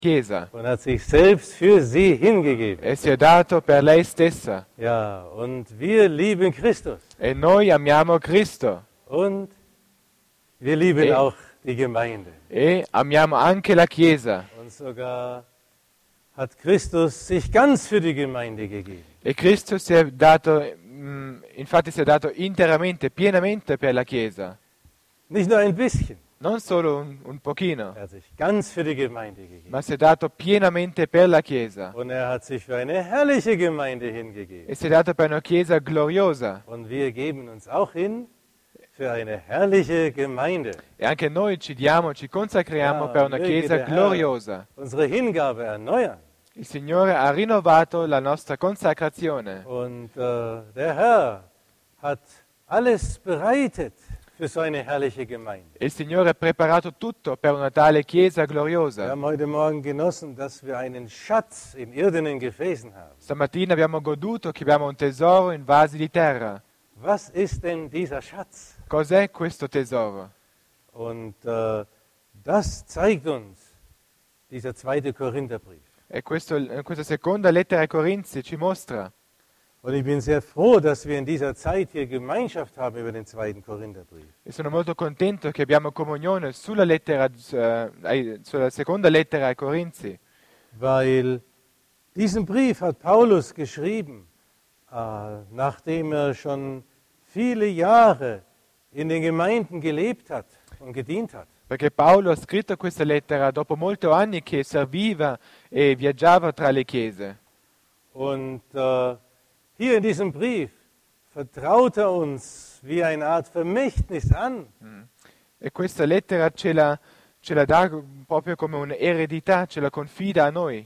Chiesa und hat sich selbst für sie hingegeben. e si è dato per lei stessa. Ja, und wir lieben Christus E noi amiamo Cristo und wir lieben E- auch die Gemeinde. e amiamo anche la Chiesa. Und sogar hat Christus sich ganz für die Gemeinde gegeben. E Cristo si è dato, infatti si è dato interamente, pienamente per la Chiesa. Nicht nur ein bisschen, Non solo un pochino, er hat sich ganz für die Gemeinde gegeben. ma si è dato pienamente per la Chiesa. Und er hat sich für eine herrliche Gemeinde hingegeben. E si è dato per una Chiesa gloriosa. Und wir geben uns auch hin für eine herrliche Gemeinde. E anche noi ci diamo, ci consacriamo per una möge Chiesa der Herr gloriosa. unsere Hingabe erneuern. Il Signore ha rinnovato la nostra consacrazione. Und der Herr hat alles bereitet für so eine herrliche Gemeinde. E il Signore ha preparato tutto per una tale Chiesa Wir gloriosa. haben heute Morgen genossen, dass wir einen Schatz in irdenen Gefäßen haben. Stamattina abbiamo goduto che abbiamo un tesoro in vasi di terra. Was ist denn dieser Schatz? Cos'è questo tesoro? Und das zeigt uns dieser zweite Korintherbrief. E questa seconda lettera ai Corinzi ci mostra. Und ich bin sehr froh, dass wir in dieser Zeit hier Gemeinschaft haben über den zweiten Korintherbrief. E sono molto contento che abbiamo comunione sulla seconda lettera ai Corinzi. Weil diesen Brief hat Paulus geschrieben, nachdem er schon viele Jahre in den Gemeinden gelebt hat und gedient hat. Perché Paolo ha scritto questa lettera dopo molti anni che serviva e viaggiava tra le chiese. Und hier in diesem Brief vertraut er uns wie eine Art Vermächtnis an. E questa lettera ce la dà proprio come un'eredità, ce la confida a noi.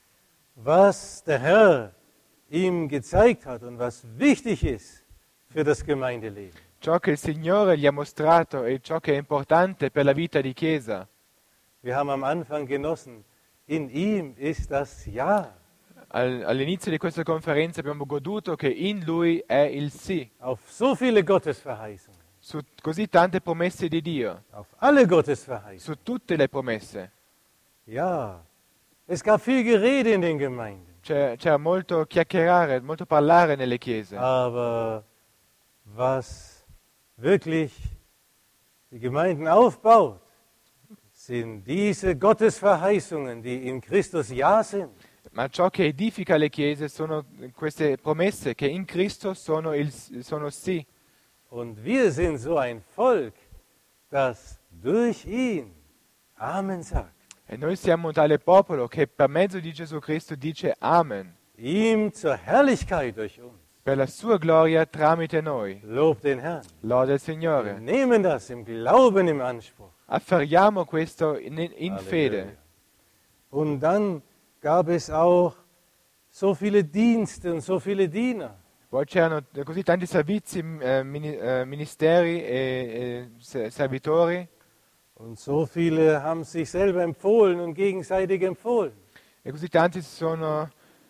Was der Herr ihm gezeigt hat und was wichtig ist für das Gemeindeleben. Ciò che il Signore gli ha mostrato e ciò che è importante per la vita di Chiesa. Wir haben am Anfang genossen, in ihm ist das Ja. All'inizio di questa conferenza abbiamo goduto che in Lui è il sì, Auf so viele Gottesverheißungen, su così tante promesse di Dio, auf alle Gottesverheißungen. su tutte le promesse. Ja, es gab viel Gerede in den Gemeinden, C'era molto chiacchierare, molto parlare nelle chiese. aber was wirklich die Gemeinden aufbaut, sind diese Gottesverheißungen, die in Christus Ja sind. Ma ciò che edifica le chiese sono queste promesse che in Cristo sono sì. Und wir sind so ein Volk, das durch ihn Amen sagt. E noi siamo un tale popolo che per mezzo di Gesù Cristo dice Amen, Ihm zur Herrlichkeit durch uns. per la sua gloria tramite noi. Lob den Herrn. Lode il Wir Signore. nehmen das im Glauben im Anspruch. Afferriamo questo in Halleluja. fede. Und dann gab es auch so viele Dienste und so viele Diener. Poi c'erano così tanti servizi, ministeri e servitori, Und so viele haben sich selber empfohlen und gegenseitig empfohlen. e così tanti si sono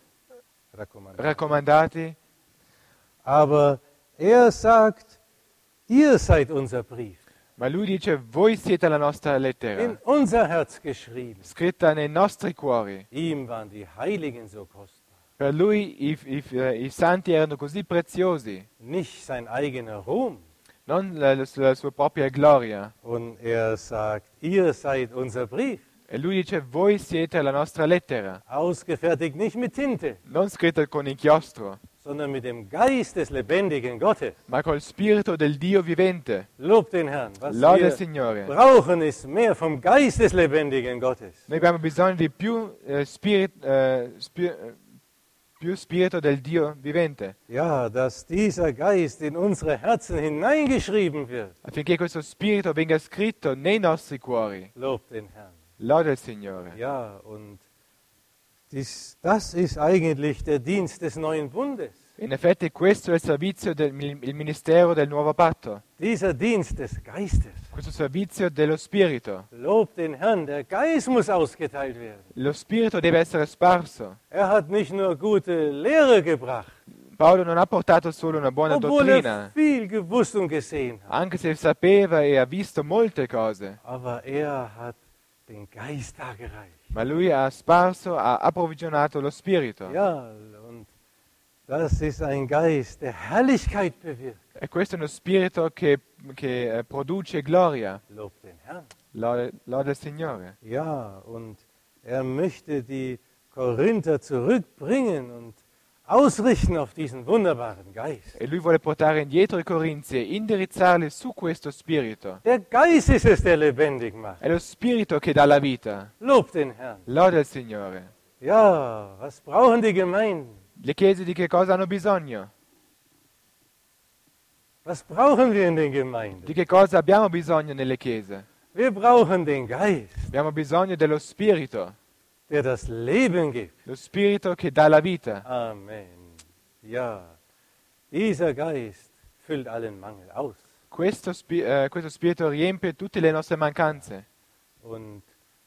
raccomandati. Aber er sagt, ihr seid unser Brief, Ma lui dice, voi siete la nostra in lettera, unser Herz geschrieben. scritta nei nostri cuori. Ihm waren die Heiligen so kostbar. Per lui i santi erano così preziosi, Nicht sein eigener Ruhm. non la sua propria gloria. Und er sagt, ihr seid unser Brief. E lui dice, voi siete la nostra lettera, Ausgefertigt nicht mit Tinte, non scritta con inchiostro, sondern mit dem Geist des lebendigen Gottes. ma col spirito del Dio vivente. Lob den Herrn. Was Lode il wir Signore. brauchen, ist mehr vom Geist des lebendigen Gottes. Noi abbiamo bisogno di più spirito del Dio vivente, Ja, dass dieser Geist in unsere Herzen hineingeschrieben wird. affinché questo spirito venga scritto nei nostri cuori. Lob den Herrn. Lode il Signore. Ja, und das ist eigentlich der Dienst des neuen Bundes. In effetti questo è il servizio, il ministero del nuovo patto, Dieser Dienst des Geistes. questo servizio dello Spirito. Lob den Herrn, der Geist muss ausgeteilt werden. Lo Spirito deve essere sparso. Er hat nicht nur gute Lehre gebracht, Paolo non ha portato solo una buona obwohl er dottrina, viel gewusst und gesehen hat. anche se sapeva e ha visto molte cose, Aber er hat den Geist dargereicht. ma Lui ha sparso, ha approvvigionato lo Spirito. Ja, und das ist ein Geist, der Herrlichkeit bewirkt. E questo è uno Spirito che produce gloria. Lob den Herrn. Lode il Signore. Ja, und er möchte die Korinther zurückbringen und ausrichten auf diesen wunderbaren Geist. E Lui vuole portare indietro i Corinzi e indirizzarli su questo Spirito. Der Geist ist es, der lebendig macht. È lo Spirito che dà la vita. Lob den Herrn. Lode il Signore. Ja, was brauchen die Gemeinden? Le chiese di che cosa hanno bisogno? Was brauchen wir in den Gemeinden? Di che cosa abbiamo bisogno nelle chiese? Wir brauchen den Geist, Abbiamo bisogno dello Spirito, der das Leben gibt. lo Spirito che dà la vita. Amen. Ja, dieser Geist füllt allen Mangel aus. Questo Spirito riempie tutte le nostre mancanze. Und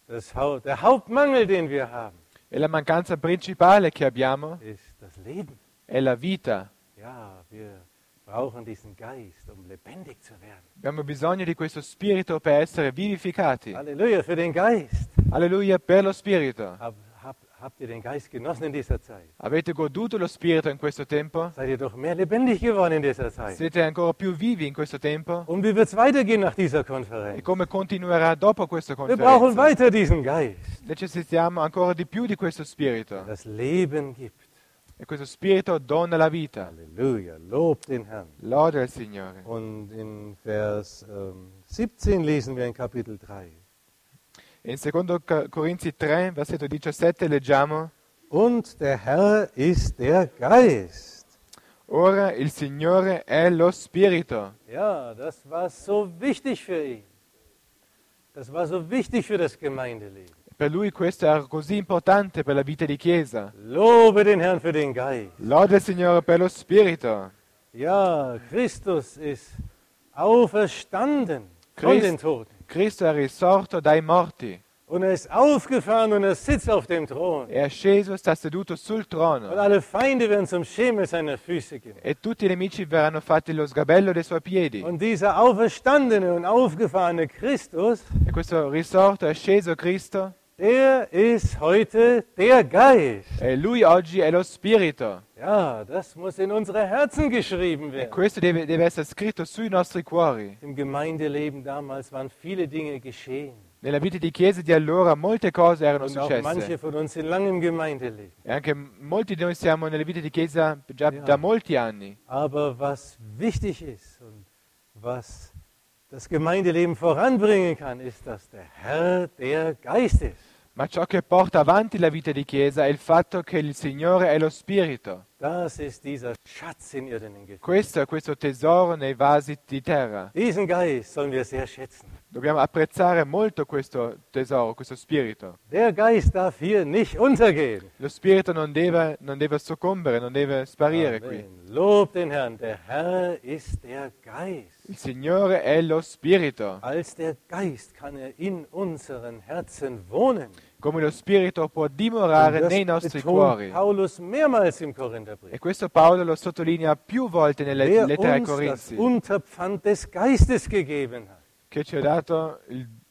der Hauptmangel, den wir haben, E la mancanza principale che abbiamo ist das Leben. è la vita. Ja, wir brauchen diesen Geist, um lebendig zu werden. Abbiamo bisogno di questo Spirito per essere vivificati. Halleluja für den Geist. Alleluia per lo Spirito. Habt ihr den Geist genossen in dieser Zeit? Avete goduto lo Spirito in questo tempo? Seid ihr doch mehr lebendig geworden in dieser Zeit? Siete ancora più vivi in questo tempo? Und wie wird es weitergehen nach dieser E Konferenz? come continuerà dopo questa Wir brauchen conferenza? weiter diesen Geist, Necessitiamo ancora di più di questo der Spirito. das Leben gibt. E questo Spirito dona la vita. Halleluja, lob den Herrn. Lode il Signore. Und in Vers 17 lesen wir in Kapitel 3. E in 2 Corinzi 3, versetto 17, leggiamo: Und der Herr ist der Geist. Ora il Signore è lo Spirito. Ja, das war so wichtig für ihn. Das war so wichtig für das Gemeindeleben. Per lui questo era così importante per la vita di Chiesa. Lobe den Herrn für den Geist. Lode il Signore per lo Spirito. Ja, Christus ist auferstanden von den Toten. Cristo è risorto dai morti. Und er ist aufgefahren und er sitzt auf dem Thron. È sceso, sta seduto sul Und trono. alle Feinde werden zum Schemel seiner Füße gemacht. E tutti i nemici verranno fatti lo sgabello dei suoi piedi. Und dieser auferstandene und aufgefahrene Christus, E questo risorto è sceso Cristo. der ist heute der Geist. E lui oggi è lo Spirito. Ja, das muss in unsere Herzen geschrieben E werden. questo deve essere scritto sui nostri cuori. Im Gemeindeleben damals waren viele Dinge geschehen. Nella vita di chiesa di allora molte cose erano Und auch manche successe. von uns sind lange im Gemeindeleben. E anche molti di noi siamo nelle vite di chiesa già Ja. da molti anni. Aber was wichtig ist und was das Gemeindeleben voranbringen kann, ist, dass der Herr der Geist ist. Ma ciò che porta avanti la vita di chiesa è il fatto che il Signore è lo Spirito. Das ist dieser Schatz in irdenen Gefäßen. Questo è questo tesoro nei vasi di terra. Diesen Geist sollen wir sehr schätzen. Dobbiamo apprezzare molto questo tesoro, questo Spirito. Der Geist darf hier nicht untergehen. Lo Spirito non deve soccombere, non deve sparire qui. Amen. Lob den Herrn, der Herr ist der Geist. Il Signore è lo Spirito. Als der Geist kann er in unseren Herzen wohnen. Come lo Spirito può dimorare Und nei das nostri betont cuori. Paulus mehrmals im Korintherbrief. E questo Paolo lo sottolinea più volte nelle Der lettere ai uns das Corinzi, Unterpfand des Geistes gegeben hat. che ci ha dato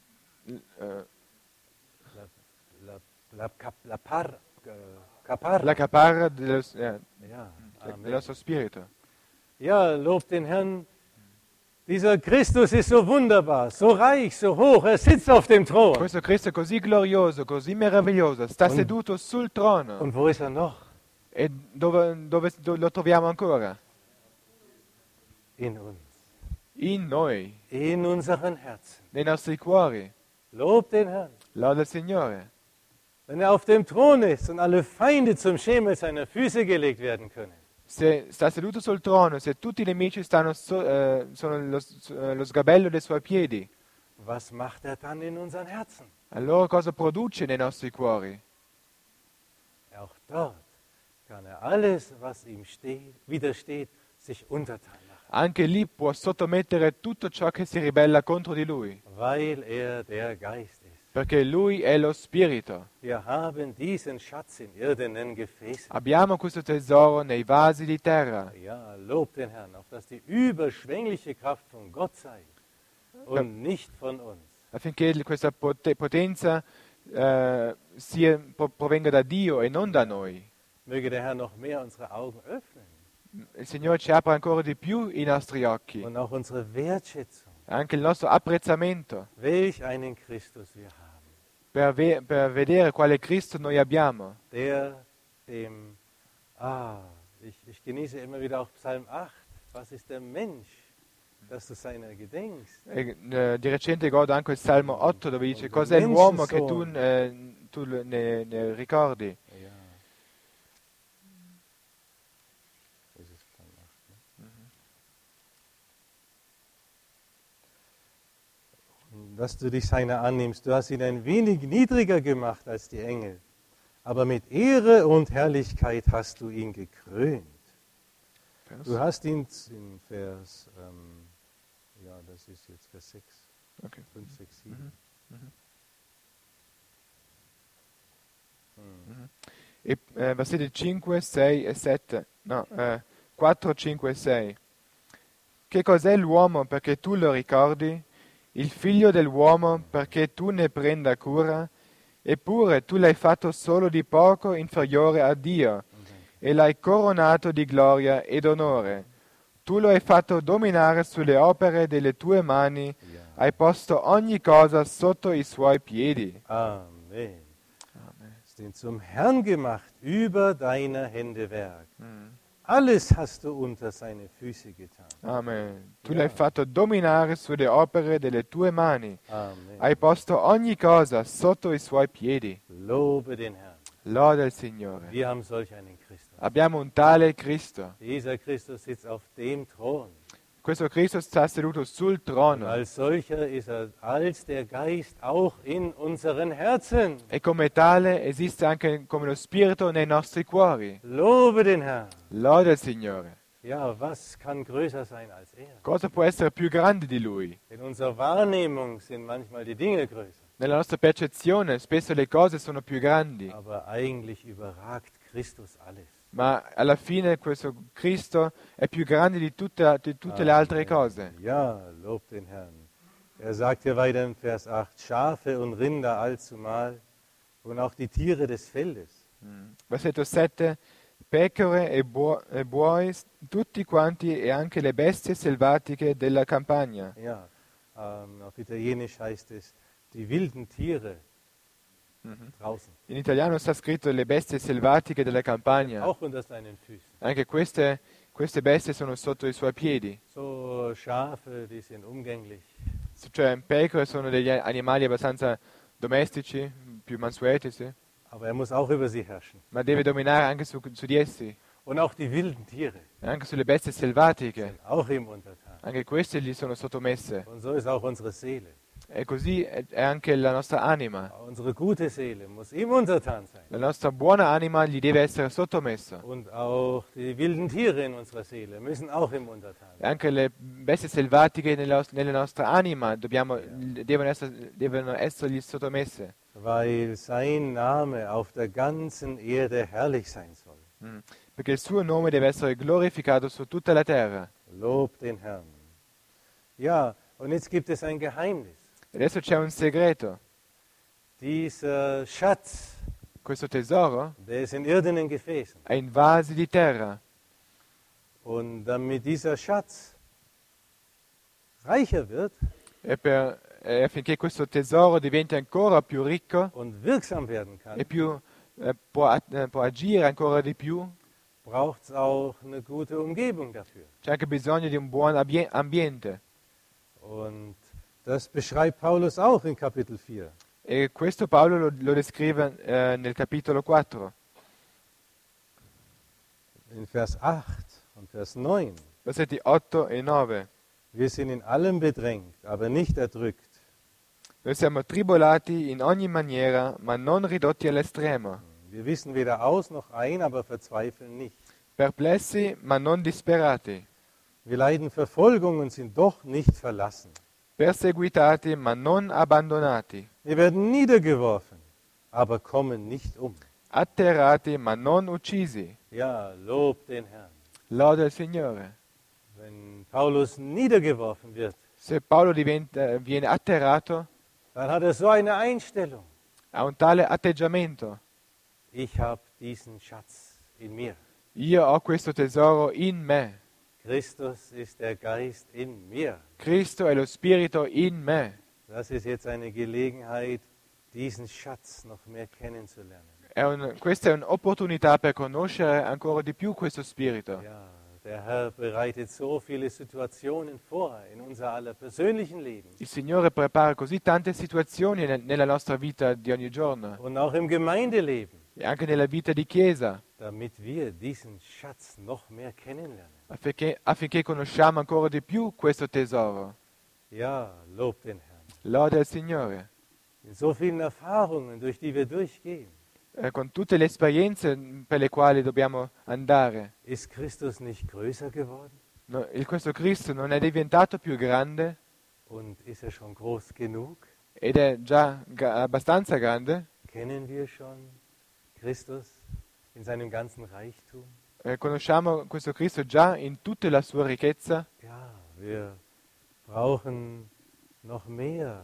Kapar. la caparra Ja, del Amen. nostro spirito. Ja, lob den Herrn. Dieser Christus ist so wunderbar, so reich, so hoch. Er sitzt auf dem Thron. Questo Cristo è così glorioso, così meraviglioso, sta seduto sul trono. Und wo ist er noch? E dove lo troviamo ancora? In uns, In noi, in unseren Herzen. nei nostri cuori. Lob den Herrn. Lode il Signore. Wenn er auf dem Thron ist und alle Feinde zum Schemel seiner Füße gelegt werden können. Se sta seduto sul trono, se tutti i nemici sono lo sgabello dei suoi piedi, Was macht er dann in unseren Herzen? allora cosa produce nei nostri cuori? Auch dort kann er alles, was ihm widersteht, sich untertan machen, Anche lì può sottomettere tutto ciò che si ribella contro di lui, weil er der Geist ist. perché lui è lo Spirito. Wir haben diesen Schatz in irdenen Gefäßen. Abbiamo questo tesoro nei vasi di terra. Ja, lob den Herrn, auf dass die überschwängliche Kraft von Gott sei und nicht von uns. affinché questa potenza provenga da Dio e non da noi. Möge der Herr noch mehr unsere Augen öffnen Il Signore ci apra ancora di più i nostri occhi, und auch unsere Wertschätzung, anche il nostro apprezzamento, welch einen Christus wir haben, per vedere quale Cristo noi abbiamo. der dem, ich genieße immer wieder auch Psalm 8, was ist der Mensch, dass du seiner gedenkst? Di recente godo anche il Salmo 8 dove dice cos'è l'uomo che tu ne ricordi. Ja. Das ist Psalm 8, ne? Dass du dich seiner annimmst. Du hast ihn ein wenig niedriger gemacht als die Engel, aber mit Ehre und Herrlichkeit hast du ihn gekrönt. Du hast ihn in Vers, das ist jetzt Vers 6, Okay. 5, 6, 7. Versetti 5, 6 e 7, no, 4, 5 e 6. Che cos'è l'uomo perché tu lo ricordi? Il figlio dell'uomo perché tu ne prenda cura? Eppure tu l'hai fatto solo di poco inferiore a Dio e l'hai coronato di gloria ed onore. Tu lo hai fatto dominare sulle opere delle tue mani, hai posto ogni cosa sotto i suoi piedi. Amen. Hast ihn zum Herrn gemacht über deiner Hände Werk. Alles hast du unter seine Füße getan. Amen. Tu l'hai fatto dominare sulle opere delle tue mani, Amen. hai posto ogni cosa sotto i suoi piedi. Lobe den Herrn. Lode il Signore. Wir haben solch einen Christus. Abbiamo un tale Cristo. Dieser Christus sitzt auf dem Thron. Questo Cristo sta seduto sul Und trono als solcher ist er als der Geist auch in unseren Herzen. e come tale esiste anche come lo Spirito nei nostri cuori. Lobe den Herrn. Lode il Signore. Ja, was kann größer sein als er? Cosa può essere più grande di Lui? In unserer Wahrnehmung sind manchmal die Dinge größer. Nella nostra percezione spesso le cose sono più grandi, Aber eigentlich überragt Christus alles. ma alla fine questo Cristo è più grande di tutte le altre cose. Ja, lobt den Herrn. Er sagt hier weiter in Vers 8, Schafe und Rinder allzumal und auch die Tiere des Feldes. Versetto 7, pecore e buoi, tutti quanti e anche le bestie selvatiche della campagna. Ja, auf Italienisch heißt es, die wilden Tiere draußen. In italiano sta scritto le bestie selvatiche della campagna. Auch unter seinen Füßen. Anche queste bestie sono sotto i suoi piedi. So Schafe, die sind umgänglich. Cioè, pecore sono degli animali abbastanza domestici, più mansueti, sì. Aber er muss auch über sie herrschen. Ma deve dominare anche su di essi. Und auch die wilden Tiere Anche sulle bestie selvatiche. sind auch ihm untertan. Anche queste gli sono sottomesse. Und so ist auch unsere Seele. E così è anche la nostra anima. Unsere gute Seele muss ihm untertan sein. La nostra buona anima gli deve essere sottomessa. Und auch die wilden Tiere in unserer Seele müssen auch ihm untertan E sein. anche le bestie selvatiche nella nostra anima devono essergli sottomesse. Weil sein Name auf der ganzen Erde herrlich sein soll. Perché il suo nome deve essere glorificato su tutta la terra. Lobt den Herrn. Ja, und jetzt gibt es ein Geheimnis. Adesso c'è un segreto. Dieser Schatz, Questo tesoro der ist in irdenen Gefäßen. è in vasi di terra. Und damit dieser Schatz reicher wird E affinché questo tesoro diventi ancora più ricco und wirksam werden kann, e può agire ancora di più, braucht es auch eine gute Umgebung dafür. c'è anche bisogno di un buon ambiente. Und das beschreibt Paulus auch in Kapitel 4. E questo Paolo lo descrive nel capitolo 4, In Vers 8 und Vers 9. versetti 8 e 9. Wir sind in allem bedrängt, aber nicht erdrückt. Noi siamo tribolati in ogni maniera, ma non ridotti all'estremo. Wir wissen weder aus noch ein, aber verzweifeln nicht. Perplessi, ma non disperati. Wir leiden Verfolgung und sind doch nicht verlassen. Perseguitati, ma non abbandonati. Wir werden niedergeworfen, aber kommen nicht um. Atterrati, ma non uccisi. Ja, lobt den Herrn. Lode il Signore. Wenn Paulus niedergeworfen wird, Se Paolo viene atterrato, dann hat er so eine Einstellung. ha un tale atteggiamento. Ich habe diesen Schatz in mir. Io ho questo tesoro in me. Christus ist der Geist in mir. Cristo è lo Spirito in me. Das ist jetzt eine Gelegenheit, diesen Schatz noch mehr kennenzulernen. Questa è un'opportunità per conoscere ancora di più questo Spirito. Ja, der Herr bereitet so viele Situationen vor in unser aller persönlichen Leben Il Signore prepara così tante situazioni nella nostra vita di ogni giorno und auch im Gemeindeleben, e anche nella vita di chiesa, damit wir diesen Schatz noch mehr kennenlernen. affinché conosciamo ancora di più questo tesoro. Ja, lob den Herrn. Lode al Signore. In so vielen Erfahrungen, durch die wir durchgehen, Con tutte le esperienze per le quali dobbiamo andare, ist Christus nicht größer geworden? no, questo Cristo non è diventato più grande Und ist er schon groß genug? ed è già abbastanza grande? Kennen wir schon Christus in seinem ganzen Reichtum? Conosciamo questo Cristo già in tutta la sua ricchezza? Ja, wir brauchen noch mehr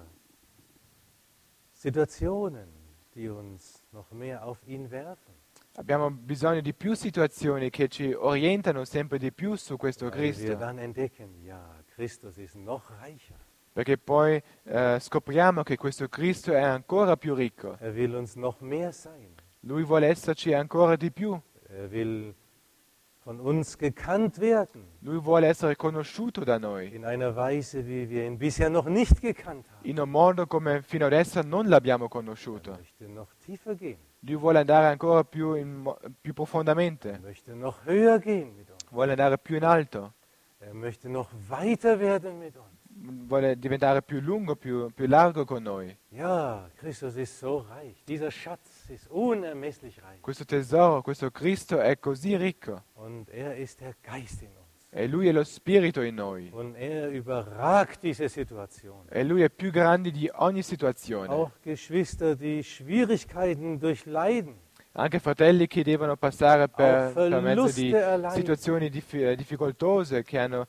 Situationen, die uns noch mehr auf ihn werfen. Abbiamo bisogno di più situazioni che ci orientano sempre di più su questo Weil wir Cristo, dann entdecken, ja, Christus ist noch reicher. perché poi scopriamo che questo Cristo è ancora più ricco. Er will uns noch mehr sein. Lui vuole esserci ancora di più. Er will von uns gekannt werden Lui vuole essere conosciuto da noi, in einer Weise, wie wir ihn bisher noch nicht gekannt haben. in un modo come fino adesso non l'abbiamo Er conosciuto. möchte noch tiefer gehen. Lui vuole andare ancora più, più Er profondamente, möchte noch höher gehen mit uns. vuole andare più in alto, Er möchte noch weiter werden mit uns. vuole diventare più lungo, più largo con noi. Ja, Christus ist so reich. Dieser Schatz ist unermesslich reich. Questo tesoro, questo Cristo è così ricco Und er ist der Geist in uns. e Lui è lo Spirito in noi Und er überragt diese Situation. e Lui è più grande di ogni situazione. Auch Geschwister, die Schwierigkeiten durchleiden, Anche fratelli che devono passare per mezzo di Verluste erleiden. situazioni difficoltose, che hanno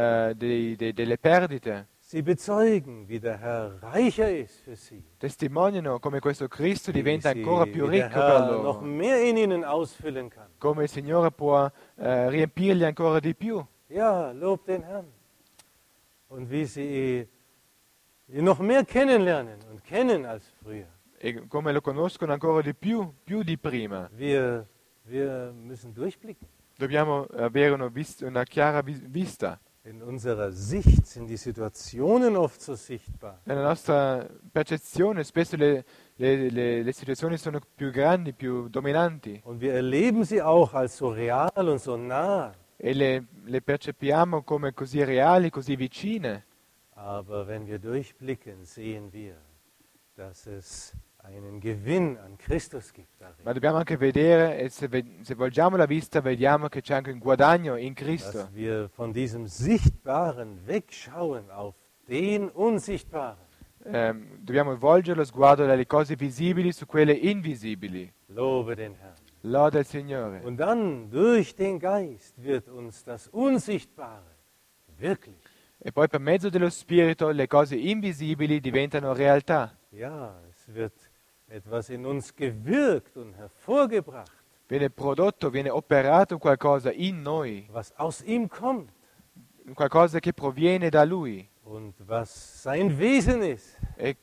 delle perdite, sie bezeugen, wie der Herr reicher ist für sie. testimoniano come questo Cristo Wie diventa ancora più wie der ricco per Herr noch loro, mehr in ihnen ausfüllen kann. come il Signore può riempirli ancora di più. Ja, lob den Herrn. Und wie sie ihn noch mehr kennenlernen und kennen als früher. E come lo conoscono ancora di più di prima. Wir müssen durchblicken. Dobbiamo avere una chiara vista. In unserer Sicht sind die Situationen oft so sichtbar. Nella nostra percezione spesso le situazioni sono più grandi, più dominanti Und wir erleben sie auch als so real und so nah. e le percepiamo come così reali, così vicine. Aber wenn wir durchblicken, sehen wir, dass es einen Gewinn an Christus gibt darin. Ma dobbiamo anche vedere, e se volgiamo la vista, vediamo che c'è anche un guadagno in Cristo. Dass wir von diesem Sichtbaren wegschauen auf den Unsichtbaren. Dobbiamo volgere lo sguardo dalle cose visibili su quelle invisibili. Lobe den Herrn. Lode il Signore. Und dann, durch den Geist, wird uns das Unsichtbare wirklich, E poi per mezzo dello Spirito le cose invisibili diventano realtà. ja, es wird etwas in uns gewirkt und hervorgebracht, Viene prodotto, viene operato qualcosa in noi, was aus ihm kommt qualcosa che proviene da Lui. und was sein Wesen ist E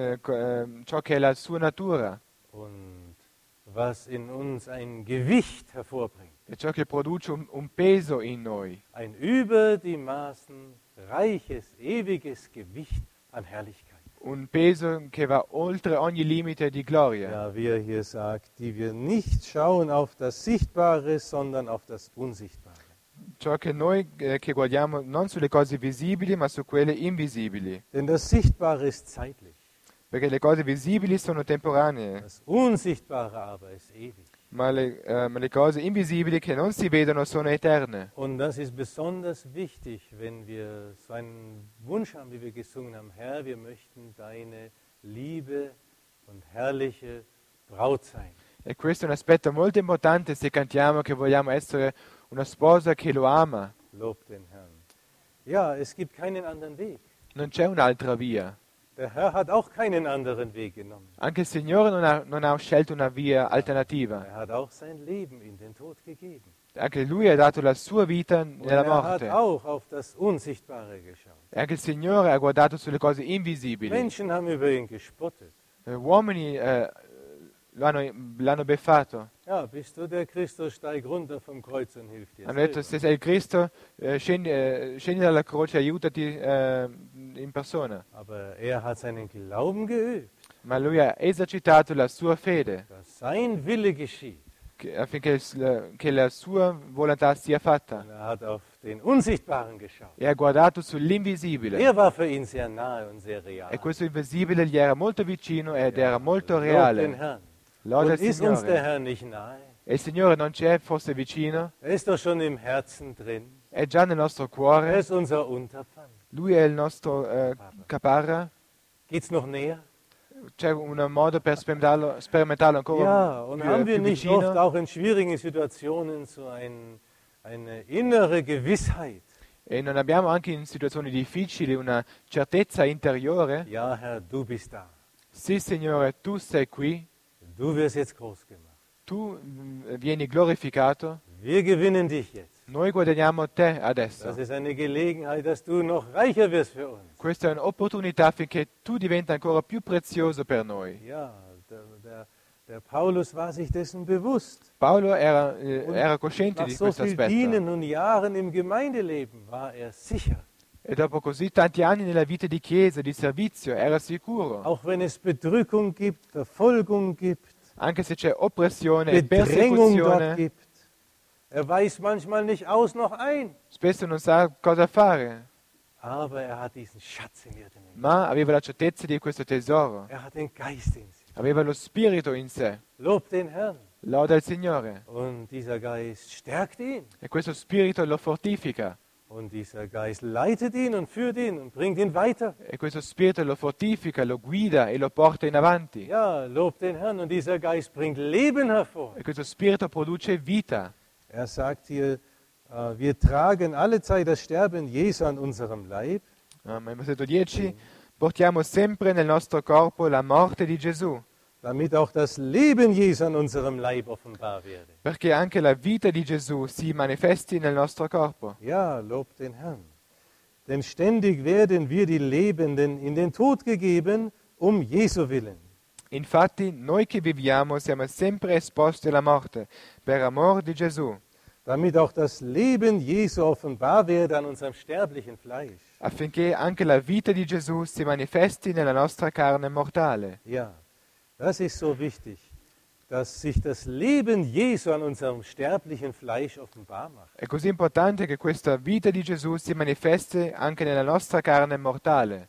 ciò che è la sua natura, und was in uns ein Gewicht hervorbringt. è ciò che produce un peso in noi. Ein über die Maßen reiches, ewiges Gewicht an Herrlichkeit. Un peso che va oltre ogni limite di gloria. Ja, wie er hier sagt, die wir nicht schauen auf das Sichtbare, sondern auf das Unsichtbare. Ciò che noi che guardiamo non sulle cose visibili ma su quelle invisibili. Denn das Sichtbare ist zeitlich, Perché le cose visibili sono temporanee, das Unsichtbare aber ist ewig. ma le cose invisibili che non si vedono sono eterne. Und das ist besonders wichtig, wenn wir so einen Wunsch haben, wie wir gesungen haben, Herr, wir möchten deine liebe und herrliche Braut sein. E questo è un aspetto molto importante se cantiamo che vogliamo essere una sposa che lo ama. Lob den Herrn. Ja, es gibt keinen anderen Weg. Non c'è un'altra via. Der Herr hat auch keinen anderen Weg genommen. Anche il Signore non ha scelto una via alternativa. Er hat auch sein Leben in den Tod gegeben. Anche Lui ha dato la sua vita Und nella er hat morte. auch auf das Unsichtbare geschaut. E anche il Signore ha guardato sulle cose invisibili. Menschen haben über ihn gespottet. Uomini l'hanno beffato. Ja, bist du der Christus, steig runter vom Kreuz und hilf dir Hanno detto, selber. se sei il Cristo, scendi dalla croce, aiutati in persona. Aber er hat seinen Glauben geübt, Ma lui ha esercitato la sua fede dass sein Wille geschieht. affinché che la sua volontà sia fatta. Und er hat auf den Unsichtbaren geschaut. E ha guardato sull'invisibile. Er war für ihn sehr nahe und sehr real. E questo invisibile gli era molto vicino ed era molto Lob den reale. Herrn. Lode Und il ist uns der Signore. Herr nicht nahe? E il Signore non c'è forse vicino? Er ist doch schon im Herzen drin. È già nel nostro Er cuore. ist unser Unterpfand. Lui è il nostro caparra. Geht's noch näher? C'è un modo per sperimentarlo ancora Ja, und haben wir più nicht oft vicino? auch in schwierigen Situationen so eine innere Gewissheit? E non abbiamo anche in situazioni difficili una certezza interiore? Ja, Herr, du bist da. Sì, Signore, tu sei qui, Du wirst jetzt groß gemacht. tu vieni glorificato, Wir gewinnen dich jetzt. noi guadagniamo te adesso. Das ist eine Gelegenheit, dass du noch reicher wirst für uns. Questa è un'opportunità affinché tu diventa ancora più prezioso per noi. Ja, der Paulus war sich dessen bewusst. Paolo era cosciente Nach di so questo viel aspetto. Dienen und Jahren im Gemeindeleben war er sicher. E dopo così tanti anni nella vita di chiesa, di servizio, era sicuro. Auch wenn es Bedrückung gibt, Verfolgung gibt, Anche se c'è oppressione e Bedrängung dort persecuzione, gibt. Er weiß manchmal nicht aus noch ein. spesso non sa cosa fare, Aber er hat diesen Schatz im Irrtum. ma aveva la certezza di questo tesoro. Er hat den Geist in sich. Aveva lo spirito in sé. Lobt den Herrn. Loda il Signore. Und dieser Geist stärkt ihn. E questo spirito lo fortifica. Und dieser Geist leitet ihn und führt ihn und bringt ihn weiter. E questo spirito lo fortifica, lo guida e lo porta in avanti. Ja, lobt den Herrn. Und dieser Geist bringt Leben hervor. E questo spirito produce vita. Er sagt hier, wir tragen allezeit das Sterben Jesu an unserem Leib, Im versetto 10 portiamo sempre nel nostro corpo la morte di Gesù, damit auch das Leben Jesu an unserem Leib offenbar werde. perché anche la vita di Gesù si manifesti nel nostro corpo. Ja, lobt den Herrn. Denn ständig werden wir die Lebenden in den Tod gegeben, um Jesu willen. Infatti, noi che viviamo siamo sempre esposti alla morte per amor di Gesù, Damit auch das Leben Jesu offenbar werde an unserem sterblichen Fleisch. affinché anche la vita di Gesù si manifesti nella nostra carne mortale. Ja, das ist so wichtig, dass sich das Leben Jesu an unserem sterblichen Fleisch offenbar macht. È così importante che questa vita di Gesù si manifesti anche nella nostra carne mortale.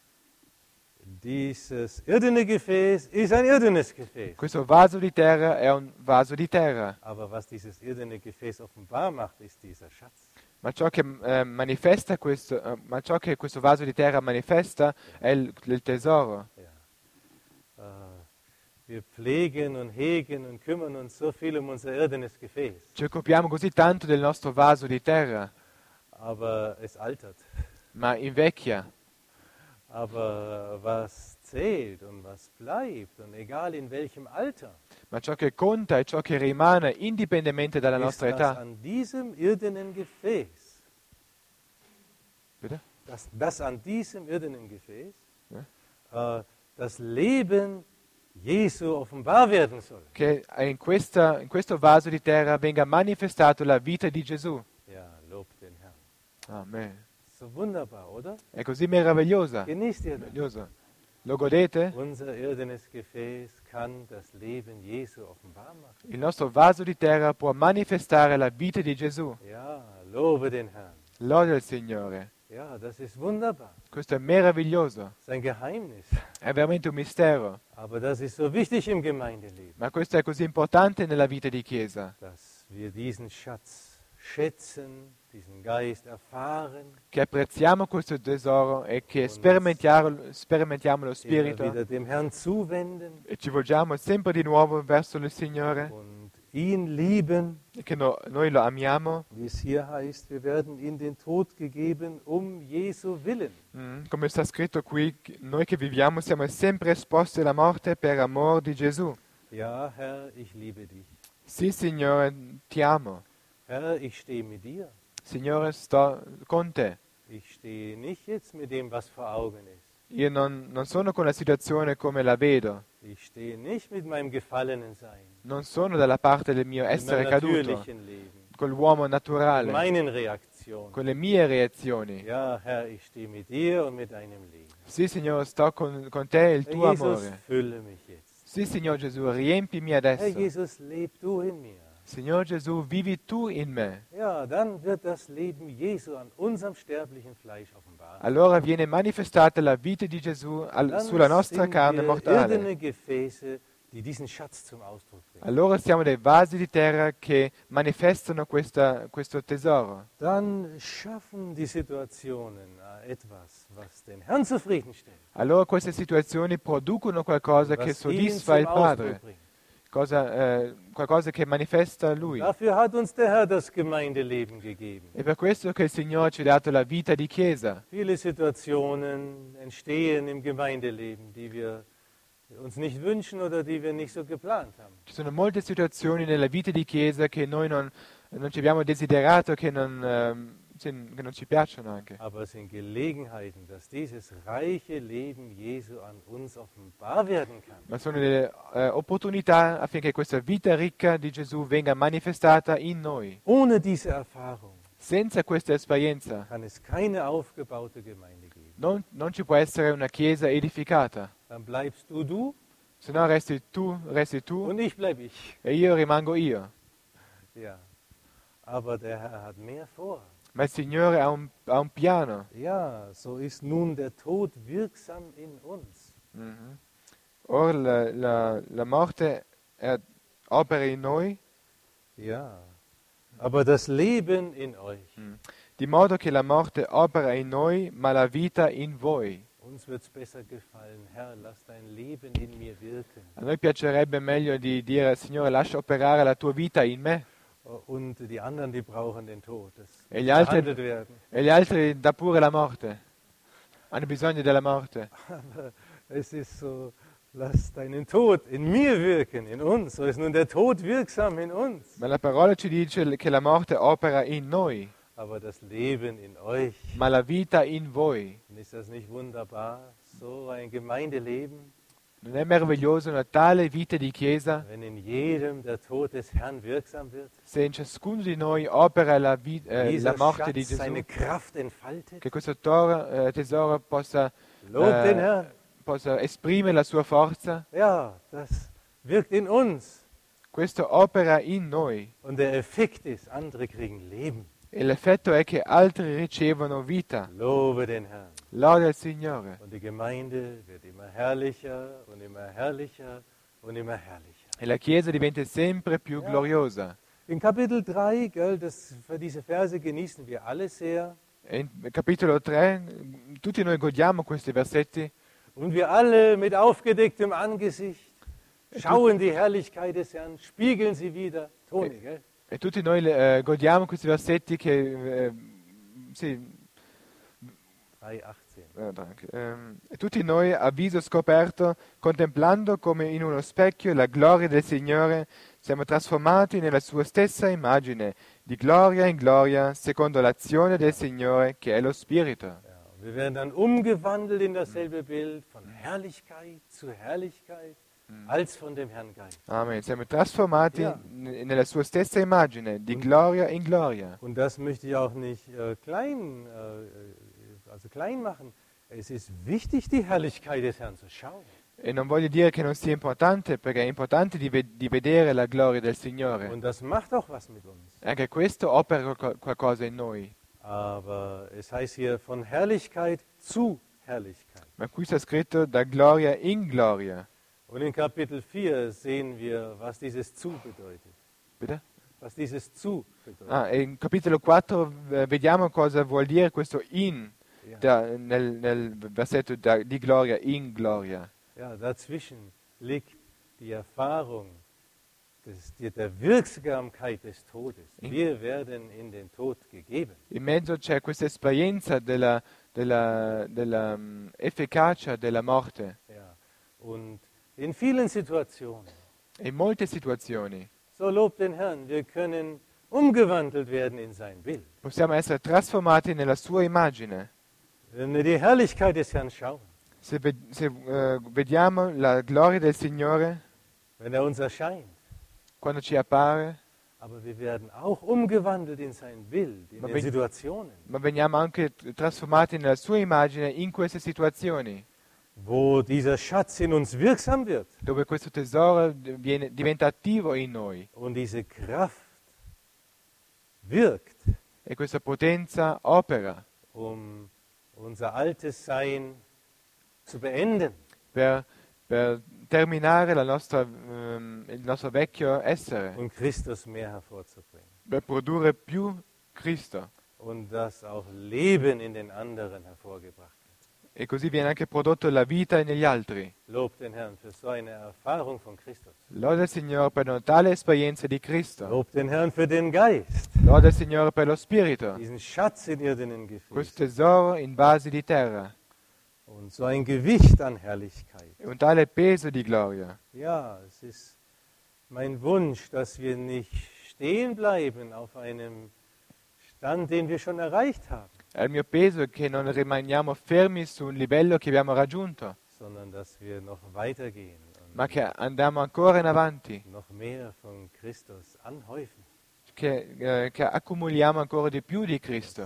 Dieses irdene Gefäß ist ein irdenes Gefäß. Questo vaso di terra è un vaso di terra, Aber was dieses irdene Gefäß offenbar macht, ist dieser Schatz. ma ciò che manifesta ma ciò che questo vaso di terra manifesta è il tesoro. Ja. Wir pflegen und hegen und kümmern uns so viel um unser irdenes Gefäß. Ci occupiamo così tanto del nostro vaso di terra, Aber es altert. ma invecchia. Aber was zählt und was bleibt, und egal in welchem Alter, Ma ciò che conta è ciò che rimane indipendentemente dalla ist, nostra dass età. an diesem irdenen Gefäß, Bitte? dass an diesem irdenen Gefäß Ja. Das Leben Jesu offenbar werden soll. Che in questo vaso di terra venga manifestato la vita di Gesù. Ja, lobt den Herrn. Amen. So wunderbar, oder? È così meravigliosa. Genießt ihr das? Meraviglioso. Lo godete? Unser irdenes Gefäß kann das Leben Jesu offenbar machen. Il nostro vaso di terra può manifestare la vita di Gesù. Ja, lobe den Herrn. Lode il Signore. Ja, das ist wunderbar. Questo è meraviglioso. Das ist ein Geheimnis. È veramente un mistero. Aber das ist so wichtig im Gemeindeleben, Ma questo è così importante nella vita di Chiesa. dass wir diesen Schatz schätzen, diesen Geist erfahren, Che apprezziamo questo tesoro e che sperimentiamo lo immer Spirito wieder dem Herrn zuwenden e ci volgiamo sempre di nuovo verso il Signore und ihn lieben, che noi lo amiamo, wie es hier heißt, wir werden in den Tod gegeben Jesu willen. come sta scritto qui, noi che viviamo siamo sempre esposti alla morte per amor di Gesù. Ja, Herr, ich liebe dich. Sì, Signore, ti amo. Herr, ich stehe mit dir. Signore, sto con te. Ich stehe nicht jetzt mit dem, was vor Augen ist. Io non sono con la situazione come la vedo. Ich stehe nicht mit meinem gefallenen Sein, Non sono dalla parte del mio mit essere meinem caduto, natürlichen Leben, con l'uomo mit naturale, meinen Reaktionen. con le mie reazioni. Ja, Herr, ich stehe mit dir und mit deinem Leben. Sì, Signore, sto con te e il Herr tuo Jesus, amore. fülle mich jetzt. Sì, Signore Gesù, riempimi Herr adesso. Jesus, leb du in mir. Signore Gesù, vivi tu in me. Ja, dann wird das Leben Jesu an unserem sterblichen Fleisch offenbar. Allora viene manifestata la vita di Gesù Dann sulla nostra sind carne wir mortale. irdene Gefäße, die diesen Schatz zum Ausdruck bringen. Allora siamo dei vasi di terra che manifestano questo tesoro. Dann schaffen die Situationen etwas, was den Herrn zufriedenstellt, Allora queste situazioni producono qualcosa che was ihn soddisfa zum il Padre, Ausdruck bringt. qualcosa che manifesta Lui. Dafür hat uns der Herr das Gemeindeleben gegeben. È per questo che il Signore ci ha dato la vita di Chiesa. Viele Situationen entstehen im Gemeindeleben, die wir uns nicht wünschen oder die wir nicht so geplant haben. Ci sono molte situazioni nella vita di Chiesa che noi non ci abbiamo desiderato, che non ci piacciono anche. Aber es sind Gelegenheiten, dass dieses reiche Leben Jesu an uns offenbar werden kann. Ma sono delle opportunità affinché questa vita ricca di Gesù venga manifestata in noi. Ohne diese Erfahrung Senza questa esperienza kann es keine aufgebaute Gemeinde geben. non ci può essere una Chiesa edificata. Dann bleibst du Se no resti tu und ich bleib ich. e io rimango io. Ja. Aber der Herr hat mehr vor. Ma il Signore ha un piano. Ja, so ist nun der Tod wirksam in uns. Mhm. Ora la morte opera in noi, Ja. Aber das Leben in euch. di modo che la morte opera in noi, ma la vita in voi. Uns wird es besser gefallen, Herr, lass dein Leben in mir wirken. A noi piacerebbe meglio di dire, Signore, lascia operare la tua vita in me. Und die anderen, die brauchen den Tod. Das E muss gli altri, behandelt werden. e gli altri dà pure la morte. Hanno bisogno della morte. Aber es ist so, lass deinen Tod in mir wirken, in uns. So ist nun der Tod wirksam in uns. Ma la parola ci dice che la morte opera in noi, Aber das Leben in euch. ma la vita in voi. Und ist das nicht wunderbar? So ein Gemeindeleben, Non è meraviglioso una tale vita di Chiesa? wenn in jedem der Tod des Herrn wirksam wird? Se in ciascuno di noi opera la Dieser morte di Schatz seine Gesù, Kraft entfaltet? che questo tesoro possa Lob den Herrn. possa esprimere la sua forza, Ja, das wirkt in uns. questo opera in noi Und der Effekt ist, andere kriegen Leben. e l'effetto è che altri ricevono vita. Lobe den Herrn. Lode il Signore. Und die Gemeinde wird immer herrlicher und immer herrlicher und immer herrlicher. E la Chiesa diventa sempre più Ja. gloriosa. In Kapitel 3, gell, diese Verse genießen wir alle sehr. E in capitolo 3 tutti noi godiamo questi versetti Und wir alle mit aufgedecktem Angesicht schauen die Herrlichkeit des Herrn, spiegeln sie wieder. Toni, gell? e tutti noi godiamo questi versetti che sì, 3,18. danke. E tutti noi a viso scoperto, contemplando come in uno specchio la gloria del Signore, siamo trasformati nella sua stessa immagine, di gloria in gloria, secondo l'azione del Signore che è lo Spirito. Ja, wir werden dann umgewandelt in dasselbe Bild, von Herrlichkeit zu Herrlichkeit, als von dem Herrn Geist. Amen. Siamo trasformati Ja. nella sua stessa immagine, di gloria in gloria. Und das möchte ich auch nicht klein machen. Es ist wichtig, die Herrlichkeit des Herrn zu schauen. E non voglio dire che non sia importante, perché è importante di vedere la gloria del Signore. Und das macht auch was mit uns. Anche questo opera qualcosa in noi. Aber es heißt hier von Herrlichkeit zu Herrlichkeit. Ma qui sta scritto da gloria in gloria. Und in Kapitel 4 sehen wir, was dieses zu bedeutet. Bitte? Was dieses zu bedeutet. E in capitolo 4 vediamo cosa vuol dire questo in Ja. nel versetto di gloria in gloria. Ja, dazwischen liegt die Erfahrung der Wirksamkeit des Todes. Wir werden in den Tod gegeben. In mezzo c'è questa esperienza della efficacia della morte. Ja. Und in vielen Situationen, In molte situazioni so lobt den Herrn, wir können umgewandelt werden in sein Bild. possiamo essere trasformati nella sua immagine. Wenn wir die Herrlichkeit des Herrn schauen, Se vediamo la gloria del Signore wenn uns erscheint, quando ci appare, aber wir werden auch umgewandelt in sein Bild, in Ma den wenn- Situationen, ma veniamo anche trasformati nella sua immagine in queste situazioni, wo dieser Schatz in uns wirksam wird dove questo tesoro diventa attivo in noi und diese Kraft wirkt, e questa potenza opera um unser altes Sein zu beenden per terminare il nostro vecchio essere, und Christus mehr hervorzubringen. per produrre più Cristo. Und dass auch Leben in den anderen hervorgebracht wird. E così viene anche prodotto la vita negli altri. Lobt den Herrn für so eine Erfahrung von Christus. Lode il Signore per una tale esperienza di Cristo. Lobt den Herrn für den Geist, Lode il Signore per lo Spirito, diesen Schatz in irdenen questo Gefäßen tesoro in vasi di terra und so ein Gewicht an Herrlichkeit. e un tale peso di gloria. Ja, es ist mein Wunsch, dass wir nicht stehen bleiben auf einem Stand, den wir schon erreicht haben, È il mio peso che non rimaniamo fermi su un livello che abbiamo raggiunto, sondern dass wir noch weitergehen ma che andiamo ancora in avanti, und noch mehr von Christus anhäufen. che accumuliamo ancora di più di Cristo,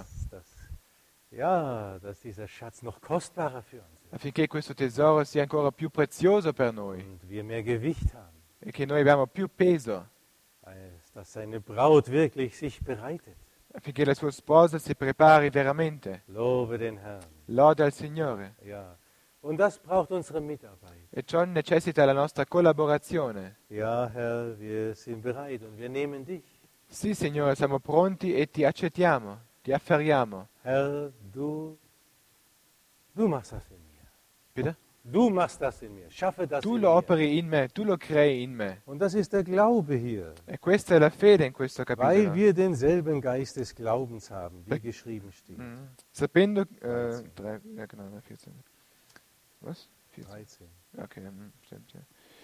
Dass dieser Schatz noch kostbarer für uns ist affinché questo tesoro sia ancora più prezioso per noi und wir mehr Gewicht haben, e che noi abbiamo più peso, als dass seine Braut wirklich sich bereitet. affinché la sua sposa si prepari veramente. Lobe den Herrn. Lode al Signore. Ja. Und das braucht unsere Mitarbeit. E ciò necessita la nostra collaborazione. Ja, Herr, wir sind bereit und wir nehmen dich. Sì, Signore, siamo pronti e ti accettiamo, ti afferriamo. Herr, du machst das in mir. Bitte? Du machst das in mir. Schaffe das Tu in lo mir. operi in me, tu lo crei in me. Und das ist der Glaube hier. E questa è la fede in questo Weil capitolo. wir denselben Geist des Glaubens haben, wie geschrieben steht. Sapendo... 14. Was? 14. 13. Ok, sì.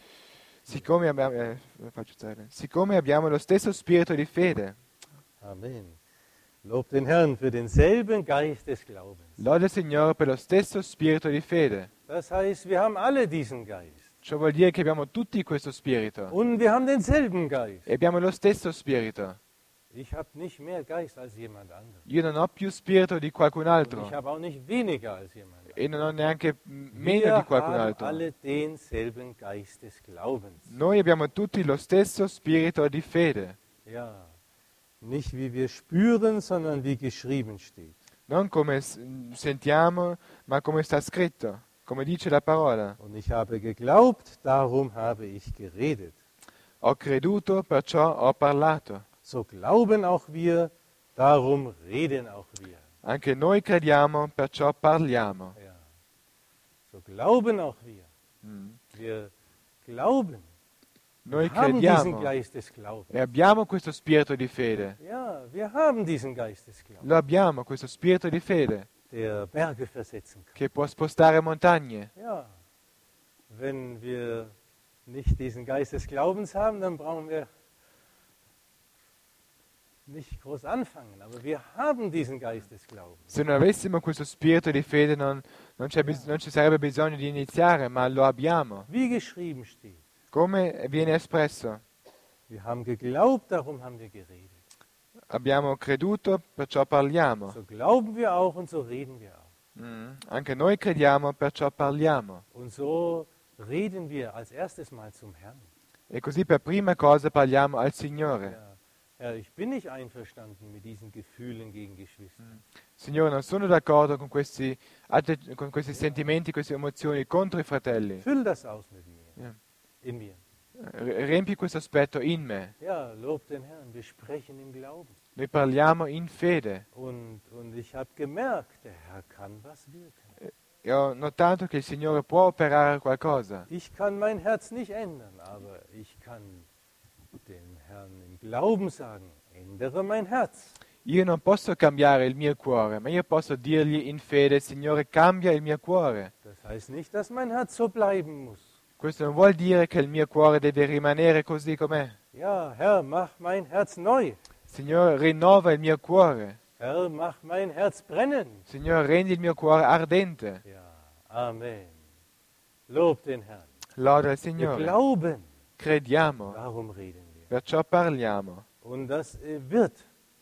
Siccome abbiamo lo stesso spirito di fede, Amen. Lob den Herrn für denselben Geist des Glaubens. lode il Signore per lo stesso spirito di fede. Das heißt, wir haben alle diesen Geist. Ciò vuol dire che abbiamo tutti questo spirito Und wir haben denselben Geist. e abbiamo lo stesso spirito. Ich habe nicht mehr Geist als jemand anderes. Io non ho più spirito di qualcun Und altro ich habe auch nicht weniger als jemand anderes. e non ho neanche meno Wir di qualcun haben altro. alle denselben Geist des Glaubens. Noi abbiamo tutti lo stesso spirito di fede, Ja, nicht wie wir spüren, sondern wie geschrieben steht. non come sentiamo, ma come sta scritto, come dice la parola. Und ich habe geglaubt, darum habe ich geredet. Ho creduto, perciò ho parlato. So glauben auch wir, darum reden auch wir. Anche noi crediamo, perciò parliamo. Ja. So glauben auch wir. Mm. Wir glauben. Noi Wir haben diesen crediamo Geist des Glaubens. e abbiamo questo spirito di fede. Ja, wir haben diesen Geist des Glaubens, Lo abbiamo, questo spirito di fede, der Berge versetzen kann. che può spostare montagne. Ja, wenn wir nicht diesen Geist des Glaubens haben, dann brauchen wir nicht groß anfangen. Aber wir haben diesen Geist des Glaubens. Se non avessimo questo spirito di fede non ci sarebbe bisogno di iniziare, ma lo abbiamo. Wie geschrieben steht. Come viene espresso? Wir haben geglaubt, darum haben wir geredet. Abbiamo creduto, perciò parliamo. So glauben wir auch und so reden wir auch. Anche noi crediamo, perciò parliamo. Und so reden wir als erstes mal zum Herrn. E così per prima cosa parliamo al Signore. Ja, Herr, ich bin nicht einverstanden mit diesen Gefühlen gegen Geschwister. Signore, non sono d'accordo con questi sentimenti, queste emozioni contro i fratelli. Füll das aus mit mir, Ja. in mir. Riempi questo aspetto in me. Ja, lob den Herrn, wir sprechen im Glauben. Noi parliamo in fede. Und ich habe gemerkt, der Herr kann was wirken. E ho notato che il Signore può operare qualcosa. Ich kann mein Herz nicht ändern, aber ich kann dem Herrn im Glauben sagen, ändere mein Herz. Io non posso cambiare il mio cuore, ma io posso dirgli in fede, Signore, cambia il mio cuore. Das heißt nicht, dass mein Herz so bleiben muss. Questo non vuol dire che il mio cuore deve rimanere così com'è. Ja, Herr, mach mein Herz neu. Signore, rinnova il mio cuore. Herr, mach mein Herz brennen. Signore, rendi il mio cuore ardente. Ja, Amen. Lob den Herrn. Loda il Wir Signore. glauben, Crediamo, darum reden wir. perciò parliamo. Und das wird,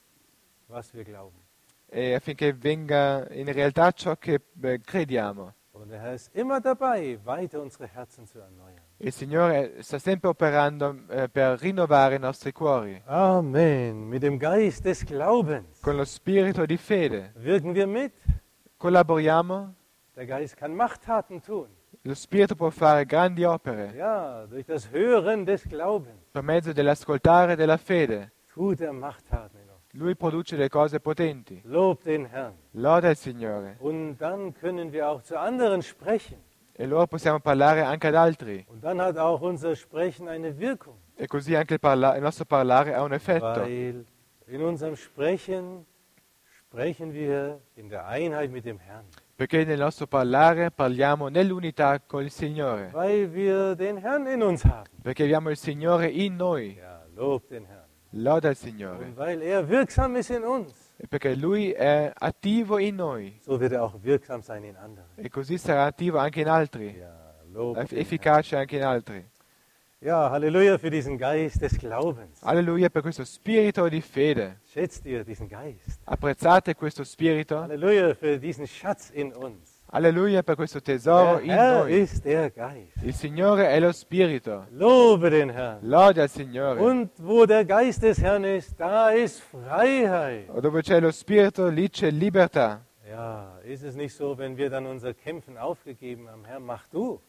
was wir glauben. E affinché venga in realtà ciò che crediamo. Und der Herr ist immer dabei, weiter unsere Herzen zu erneuern. Il Signore sta sempre operando per rinnovare i nostri cuori. Amen. Mit dem Geist des Glaubens Con lo spirito di fede wirken wir mit. collaboriamo. Der Geist kann Machttaten tun. Lo spirito può fare grandi opere. Ja, durch das Hören des Glaubens Per mezzo dell'ascoltare della fede. tut er Machttaten in uns. Lui produce le cose potenti. Lob den Herrn. Loda il Signore. Und dann können wir auch zu anderen sprechen. E allora possiamo parlare anche ad altri. Und dann hat auch unser Sprechen eine Wirkung. E così anche il nostro parlare ha un effetto. Weil in unserem Sprechen sprechen wir in der Einheit mit dem Herrn. Perché nel nostro parlare parliamo nell'unità con il Signore. Weil wir den Herrn in uns haben. Perché abbiamo il Signore in noi. Ja, lob den Herrn. Loda il Signore. Und weil er wirksam ist in uns, E perché Lui è attivo in noi. so wird er auch wirksam sein in anderen. E così sarà attivo anche in altri. Ja, lob den Herrn. Efficace anche in altri. Ja, Halleluja für diesen Geist des Glaubens. Alleluia per questo spirito di fede. Schätzt ihr diesen Geist? Apprezzate questo spirito. Halleluja für diesen Schatz in uns. Alleluia per questo tesoro Der in Herr noi. ist der Geist. Il Signore è lo spirito. Lobe den Herrn. Loda il Signore. Und wo der Geist des Herrn ist, da ist Freiheit. O dove c'è lo spirito, lì c'è libertà. Ja, ist es nicht so, wenn wir dann unser Kämpfen aufgegeben haben, Herr, mach du.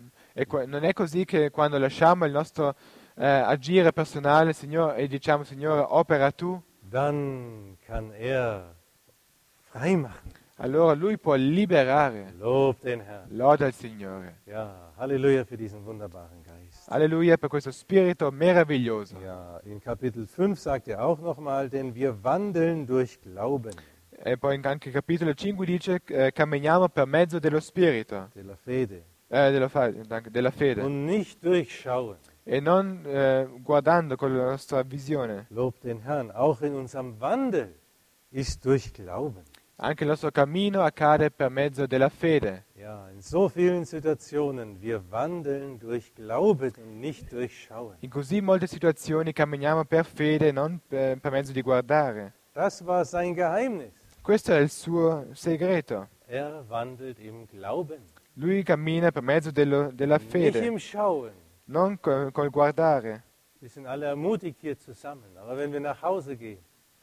E non è così che quando lasciamo il nostro agire personale, Signore, e diciamo, Signore, opera tu, Dann kann er frei machen. allora Lui può liberare. Lob den Herrn. Loda il Signore. Ja, Halleluja für diesen wunderbaren Geist. Alleluia per questo spirito meraviglioso. Ja, in Kapitel 5 sagt er auch nochmal, denn wir wandeln durch Glauben. E poi anche capitolo 5 dice camminiamo per mezzo dello spirito, Della fede. della fede, Und nicht durchschauen. e non guardando con la nostra visione. Lob den Herrn. Auch in unserem Wandel ist durch Glauben. Anche il nostro cammino accade per mezzo della fede. Ja, in so vielen Situationen, wir wandeln durch Glauben und nicht durch Schauen. In così molte situazioni camminiamo per fede e non per mezzo di guardare. Das war sein Geheimnis. Questo è il suo segreto. Er wandelt im Glauben, Lui cammina per mezzo della nicht fede, im Schauen. non col guardare. Wir sind alle ermutigt hier zusammen, aber wenn wir nach Hause gehen,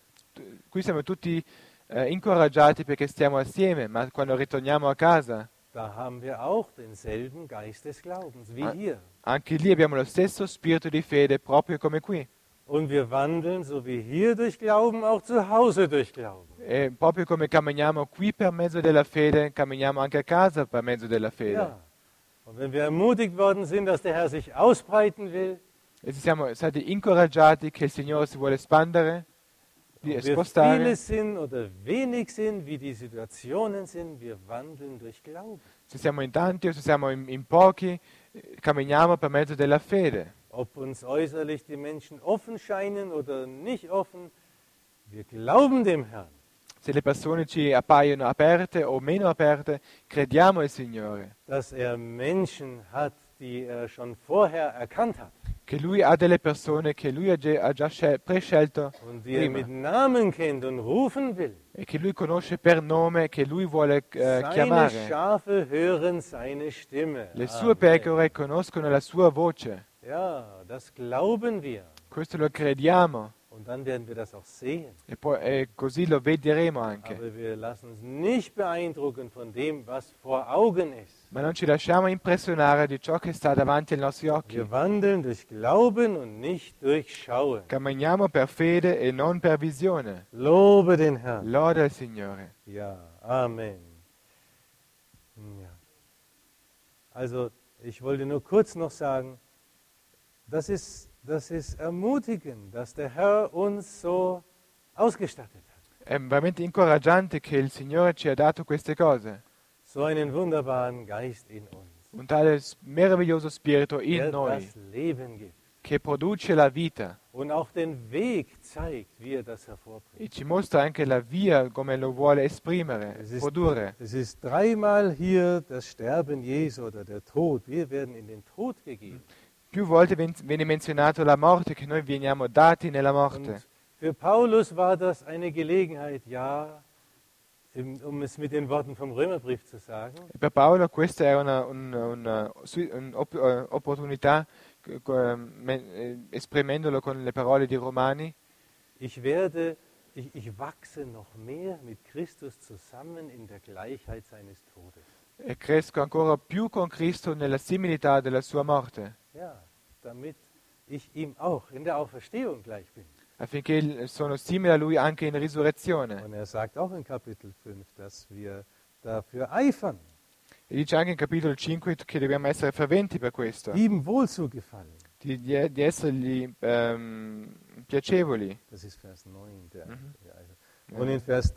Qui siamo tutti incoraggiati perché stiamo assieme, ma quando ritorniamo a casa, da haben wir auch denselben Geist des Glaubens wie hier. anche lì abbiamo lo stesso spirito di fede, proprio come qui. Und wir wandeln, so wie hier durch Glauben, auch zu Hause durch Glauben. E proprio come camminiamo qui per mezzo della fede, camminiamo anche a casa per mezzo della fede. Ja. Und wenn wir ermutigt worden sind, dass der Herr sich ausbreiten will, E se siamo stati incoraggiati che il Signore si vuole espandere, di ob wir spostare, viele sind oder wenig sind, wie die Situationen sind, wir wandeln durch Glauben. se siamo in tanti o se siamo in pochi, camminiamo per mezzo della fede. Ob uns äußerlich die Menschen offen scheinen oder nicht offen, wir glauben dem Herrn. Se le persone ci appaiono aperte o meno aperte, crediamo al Signore, Dass er Menschen hat, die er schon vorher erkannt hat che Lui ha delle persone che Lui ha già prescelto und die er prima, mit Namen kennt und rufen will. e che Lui conosce per nome, che Lui vuole Seine chiamare. Schafe hören seine Stimme. Le sue Amen. pecore conoscono la sua voce. Ja, das glauben wir. Questo lo crediamo Und dann werden wir das auch sehen. e così lo vedremo anche. Aber wir lassen uns nicht beeindrucken von dem, was vor Augen ist. Ma non ci lasciamo impressionare di ciò che sta davanti ai nostri occhi. Wir wandeln durch Glauben und nicht durch Schauen. Camminiamo per fede e non per visione. Lobe den Herrn. Loda il Signore. Ja, Amen. Ja. Also, ich wollte nur kurz noch sagen, das ist das ist ermutigend, dass der Herr uns so ausgestattet hat. È veramente incoraggiante che il Signore ci ha dato queste cose, So einen wunderbaren Geist in uns, un tale meraviglioso spirito in der noi das Leben gibt che produce la vita und auch den Weg zeigt, wie er das e hervorbringt. ci mostra anche la via come lo vuole esprimere, produrre. Es ist dreimal hier das Sterben Jesu oder der Tod. Wir werden in den Tod gegeben. Più volte viene menzionato la morte, che noi veniamo dati nella morte. Und für Paulus war das eine Gelegenheit, ja, um es mit den Worten vom Römerbrief zu sagen, E per Paolo questa è un'opportunità, esprimendolo con le parole di Romani, ich wachse noch mehr mit Christus zusammen in der Gleichheit seines Todes. e cresco ancora più con Cristo nella similità della sua morte, Ja, damit ich ihm auch in der Auferstehung gleich bin. affinché sono simile a Lui anche in risurrezione. Und er sagt auch in Kapitel 5, dass wir dafür eifern, E dice anche in capitolo 5 che dobbiamo essere ferventi per questo, ihm wohlzugefallen. di essergli piacevoli. Das ist Vers 9. Und in Vers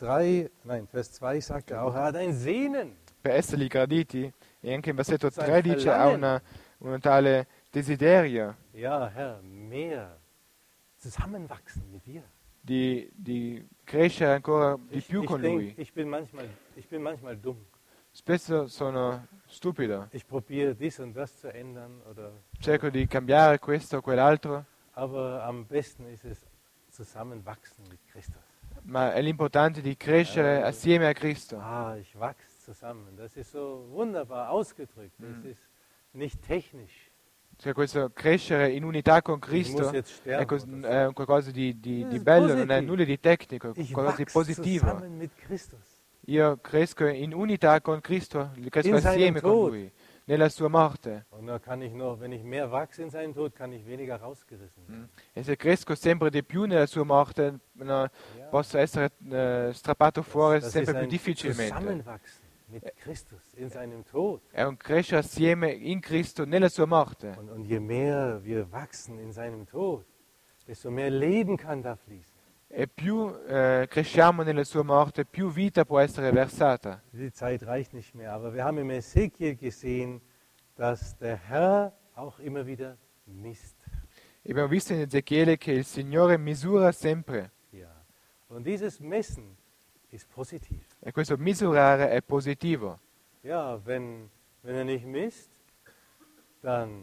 2 sagt er auch, er hat ein Sehnen. Per essergli graditi, e anche in versetto Sein 3 dice ha Verlangen. un tale desiderio Ja, Herr, mehr zusammenwachsen mit dir. di crescere ancora di più con Lui. Ich bin manchmal dumm. Spesso sono stupido, Ich probiere dies und das zu ändern, cerco di cambiare questo o quell'altro, aber am besten ist es zusammenwachsen mit Christus. ma è l'importante di crescere assieme a Cristo. Ich wachse zusammen. Das ist so wunderbar ausgedrückt. Das ist nicht technisch. Cioè questo crescere in unità con Ich Cristo muss jetzt è, sterben. è un qualcosa di Ist bello, non è positiv. nulla di tecnico, è Ich qualcosa di wachse positivo. zusammen mit Christus. Io cresco in unità con Cristo, cresco In seinem assieme con Tod. Lui, nella sua morte. Und da kann ich noch, wenn ich mehr wachse in seinen Tod, kann ich weniger rausgerissen werden. E se cresco sempre di più nella sua morte, no, Ja. posso essere strappato fuori Das ist sempre più ein difficilmente. Zusammenwachsen mit Christus in seinem Tod. È un crescere assieme in Cristo nella sua morte. Und je mehr wir wachsen in seinem Tod, desto mehr Leben kann da fließen. E più cresciamo nella sua morte, più vita può essere versata. Die Zeit reicht nicht mehr, aber wir haben im Ezekiel gesehen, dass der Herr auch immer wieder misst. E abbiamo visto in Ezechiele che il Signore misura sempre. Ja. Und dieses Messen ist positiv. E questo misurare è positivo. Ja, wenn er nicht misst, dann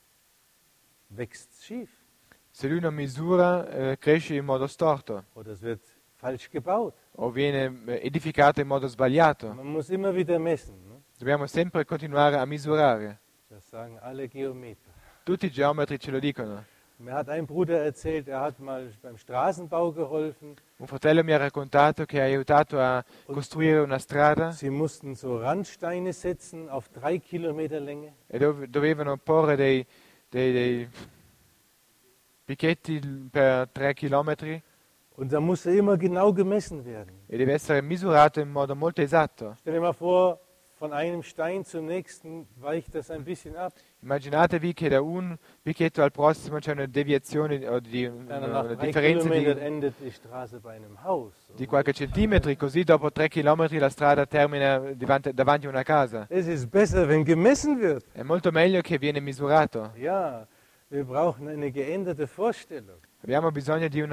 wächst es schief Se lui non misura, cresce in modo storto oder es wird falsch gebaut. o viene edificato in modo sbagliato. Man muss immer wieder messen. Ne? Dobbiamo sempre continuare a misurare. Das sagen alle Geometer. Tutti i geometri ce lo dicono. Mir hat ein Bruder erzählt, er hat mal beim Straßenbau geholfen. Un fratello mi ha raccontato che ha aiutato a costruire una strada Sie mussten so Randsteine setzen auf 3 Kilometer Länge. e dovevano porre dei picchetti per 3 chilometri Und da musste immer genau gemessen werden. e deve essere misurato in modo molto esatto. Stell dir mal vor, von einem Stein zum nächsten weicht das ein bisschen ab. Immaginatevi che da un picchetto al prossimo c'è una deviazione o Dann nach una 3 differenza Kilometern di endet die Straße bei einem Haus. qualche centimetri, così dopo 3 chilometri la strada termina davanti a una casa. Es ist besser, wenn gemessen wird. È molto meglio che viene misurato. Ja, wir brauchen eine geänderte Vorstellung. Abbiamo bisogno di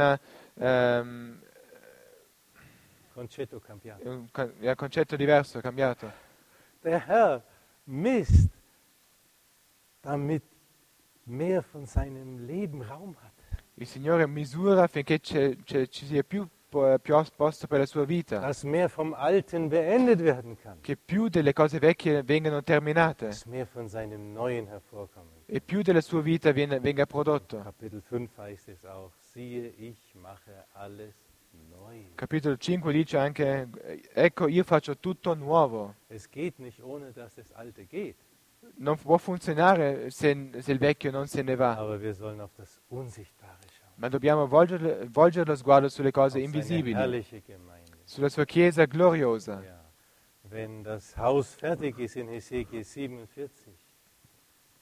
Concetto cambiato. un concetto diverso, cambiato. Der Herr misst, damit mehr von seinem Leben Raum hat. Il Signore misura affinché ci sia più posto per la sua vita, Dass mehr vom Alten beendet werden kann. che più delle cose vecchie vengano terminate Dass mehr von seinem Neuen hervorkommen. e più della sua vita venga prodotto. Kapitel 5 heißt es auch, siehe, ich mache alles neu. Capitolo 5 dice anche, ecco io faccio tutto nuovo. Es geht nicht, ohne dass das Alte geht. Non può funzionare se il vecchio non se ne va, Aber wir sollen auf das Unsichtbare schauen. ma dobbiamo volgere lo sguardo sulle cose Auf seine invisibili, herrliche Gemeinde. sulla sua Chiesa gloriosa. Ja. Wenn das Haus fertig ist in Hesekiel 47,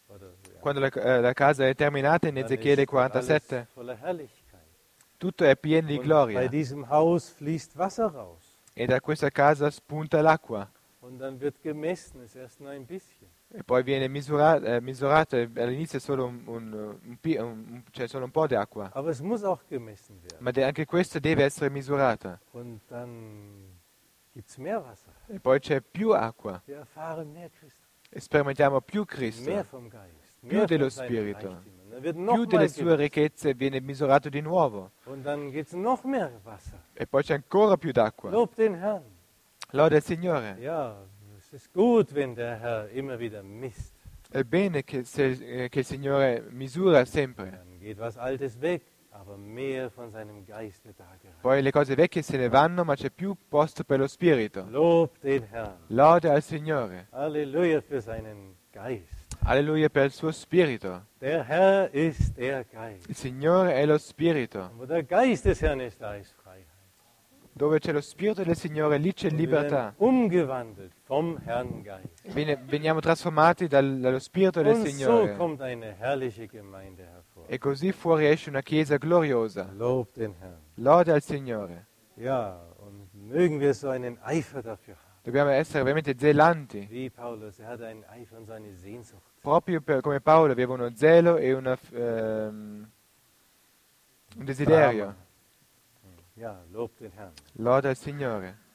oder ja, Quando la casa è terminata in dann Ezechiele ist dort alles 47, voller Herrlichkeit. tutto è pieno di Und bei gloria diesem Haus fließt Wasser raus. e da questa casa spunta l'acqua Und dann wird gemessen, ist erst nur ein bisschen. e poi viene misurato e all'inizio è solo c'è solo un po' di acqua, Aber es muss auch gemessen werden. ma anche questa deve essere misurata Und dann gibt es mehr Wasser. e poi c'è più acqua Wir erfahren mehr Christus, e sperimentiamo più Cristo, mehr vom Geist, più mehr dello von seinen Spirito, Reichtümern. Dann wird più noch delle mal sue gemessen. ricchezze viene misurato di nuovo Und dann gibt es noch mehr Wasser. e poi c'è ancora più d'acqua. Lob den Herrn. Lode il Signore. Ja, es ist gut, wenn der Herr immer wieder misst. È bene che il Signore misura sempre. Dann geht was Altes weg, aber mehr von seinem Geist wird da gereicht. Poi le cose vecchie se ne vanno, ma c'è più posto per lo Spirito. Lob den Herrn. Lode al Signore. Halleluja für seinen Geist. Alleluia per il suo Spirito. Der Herr ist der Geist. Il Signore è lo Spirito. Und wo der Geist des Herrn ist, da ist Freiheit. Dove c'è lo Spirito del Signore, lì c'è Und wir werden libertà. umgewandelt vom Herrn Geist. Veniamo trasformati dallo Spirito del Und so Signore. kommt eine herrliche Gemeinde hervor. E così fuori esce una chiesa gloriosa. Lob den Herrn. Lode al Signore. Ja, und mögen wir so einen Eifer dafür haben. Dobbiamo essere veramente zelanti. Wie Paulus, er hatte einen Eifer und seine Sehnsucht. Proprio come Paolo aveva uno zelo e un desiderio. Ja, lob den Herrn. Lode al Signore.